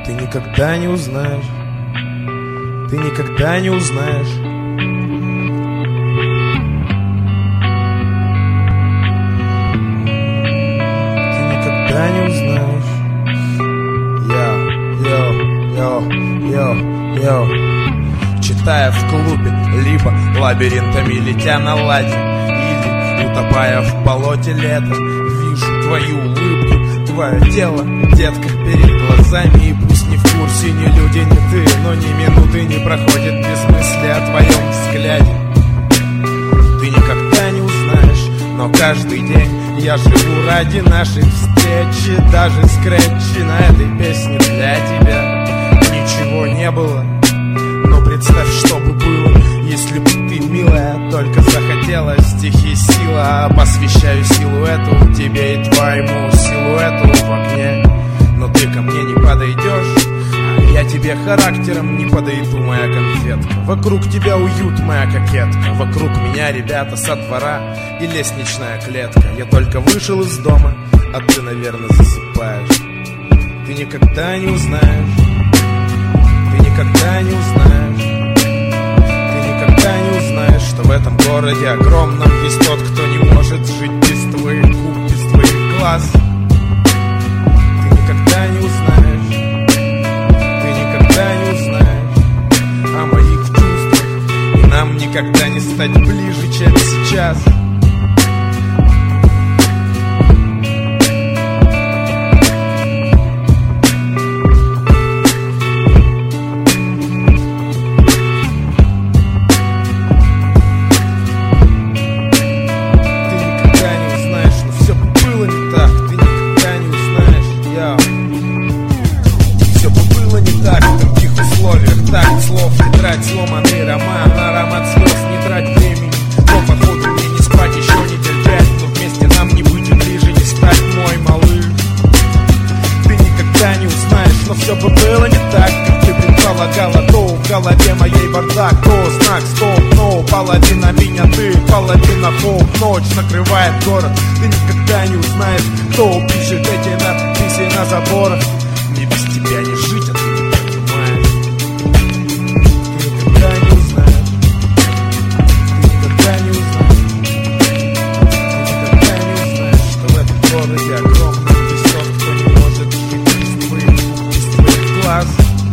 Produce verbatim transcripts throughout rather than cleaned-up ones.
Ты никогда не узнаешь, ты никогда не узнаешь. Ты никогда не узнаешь. Йо, йо, йо, йо. Читая в клубе, либо лабиринтами летя на ладе, или утопая в болоте лета, вижу твою улыбку, твое тело, детка, перед глазами. И пусть не в курсе ни люди, ни ты, но ни минуты не проходит без мысли о твоем взгляде. Ты никогда не узнаешь, но каждый день я живу ради нашей встречи. Даже скретчи на этой песне для тебя. Ничего не было, но представь, что бы было, если бы ты, милая, только захотела. Стихи сила, посвящаю силуэту тебе и твоему силуэту в огне. Но ты ко мне не подойдешь, а я тебе характером не подойду, моя конфетка. Вокруг тебя уют, моя кокетка. Вокруг меня ребята со двора и лестничная клетка. Я только вышел из дома, а ты, наверное, засыпаешь. Ты никогда не узнаешь, ты никогда не узнаешь, ты никогда не узнаешь, что в этом городе огромном есть тот, кто не может жить без твоих губ, без твоих глаз. Ты никогда не узнаешь, ты никогда не узнаешь о моих чувствах, и нам никогда не стать ближе, чем сейчас. Сломанный роман, аромат слез, не трать времени. Но походу мне не спать, еще недель пять. Но вместе нам не быть ближе, не стать, мой малыш. Ты никогда не узнаешь, но все бы было не так, как ты предполагала. То в голове моей бардак, то знак стоп, но половина меня ты, половина хоп. Ночь накрывает город, ты никогда не узнаешь, кто пишет эти надписи на заборах. Мне без тебя не жить, а ты не понимаешь. Огромный песок, кто не может жить без твоих губ, без твоих глаз.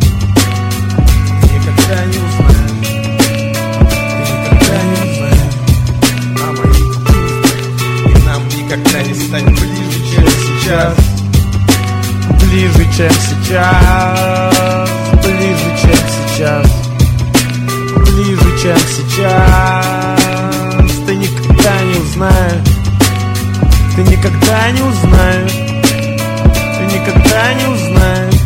Ты никогда не узнаешь, ты никогда не узнаешь о моих чувствах, и нам никогда не стать ближе, чем сейчас. Ближе, чем сейчас, ближе, чем сейчас, ближе, чем сейчас. Ты никогда не узнаешь, ты никогда не узнаешь, ты никогда не узнаешь.